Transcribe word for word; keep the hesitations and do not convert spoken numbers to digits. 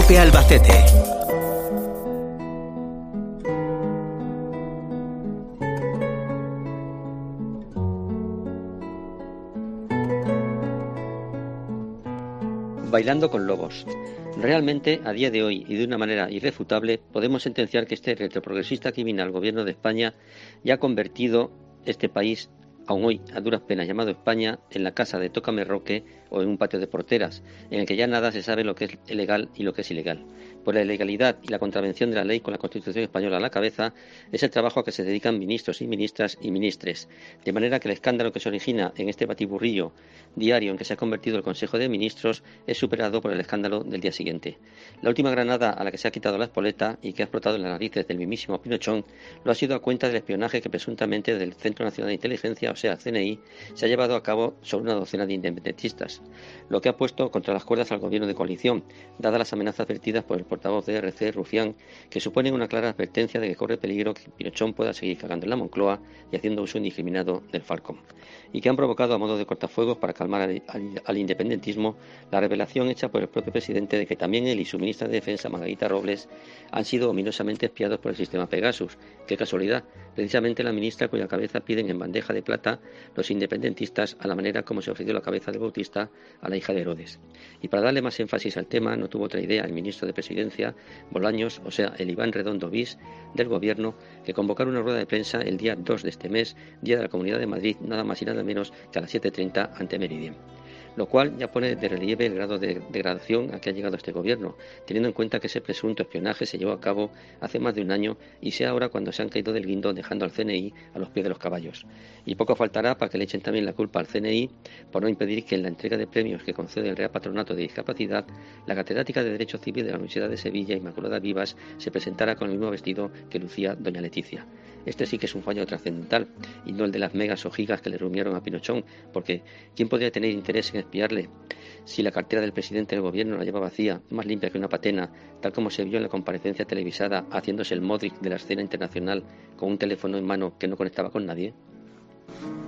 COPE Albacete. Bailando con lobos. Realmente, a día de hoy y de una manera irrefutable, podemos sentenciar que este retroprogresista criminal gobierno de España ya ha convertido este país, aún hoy a duras penas llamado España, en la casa de Tócame Roque o en un patio de porteras, en el que ya nada se sabe lo que es legal y lo que es ilegal. Por la ilegalidad y la contravención de la ley con la Constitución española a la cabeza, es el trabajo a que se dedican ministros y ministras y ministres, de manera que el escándalo que se origina en este batiburrillo diario en que se ha convertido el Consejo de Ministros es superado por el escándalo del día siguiente. La última granada a la que se ha quitado la espoleta y que ha explotado en las narices del mismísimo Pinochón lo ha sido a cuenta del espionaje que presuntamente del Centro Nacional de Inteligencia, o sea, C N I, se ha llevado a cabo sobre una docena de independentistas, lo que ha puesto contra las cuerdas al gobierno de coalición, dadas las amenazas vertidas por el portavoz de R C, Rufián, que suponen una clara advertencia de que corre peligro que Pinochón pueda seguir cagando en la Moncloa y haciendo uso indiscriminado del Falcon, y que han provocado a modo de cortafuegos para calmar al, al, al independentismo la revelación hecha por el propio presidente de que también él y su ministra de Defensa, Margarita Robles, han sido ominosamente espiados por el sistema Pegasus. Qué casualidad, precisamente la ministra cuya cabeza piden en bandeja de plata los independentistas a la manera como se ofreció la cabeza de Bautista a la hija de Herodes. Y para darle más énfasis al tema, no tuvo otra idea el ministro de Presidencia, Bolaños, o sea, el Iván Redondo bis del gobierno, que convocar una rueda de prensa el día dos de este mes, Día de la Comunidad de Madrid, nada más y nada menos que a las siete treinta ante Meridian. Lo cual ya pone de relieve el grado de degradación a que ha llegado este gobierno, teniendo en cuenta que ese presunto espionaje se llevó a cabo hace más de un año y sea ahora cuando se han caído del guindo dejando al C N I a los pies de los caballos. Y poco faltará para que le echen también la culpa al C N I por no impedir que en la entrega de premios que concede el Real Patronato de Discapacidad, la catedrática de Derecho Civil de la Universidad de Sevilla, Inmaculada Vivas, se presentara con el mismo vestido que lucía doña Leticia. Este sí que es un fallo trascendental y no el de las megas o gigas que le rumieron a Pinochón, porque ¿quién podría tener interés en espiarle si la cartera del presidente del gobierno la lleva vacía, más limpia que una patena, tal como se vio en la comparecencia televisada haciéndose el Modric de la escena internacional con un teléfono en mano que no conectaba con nadie?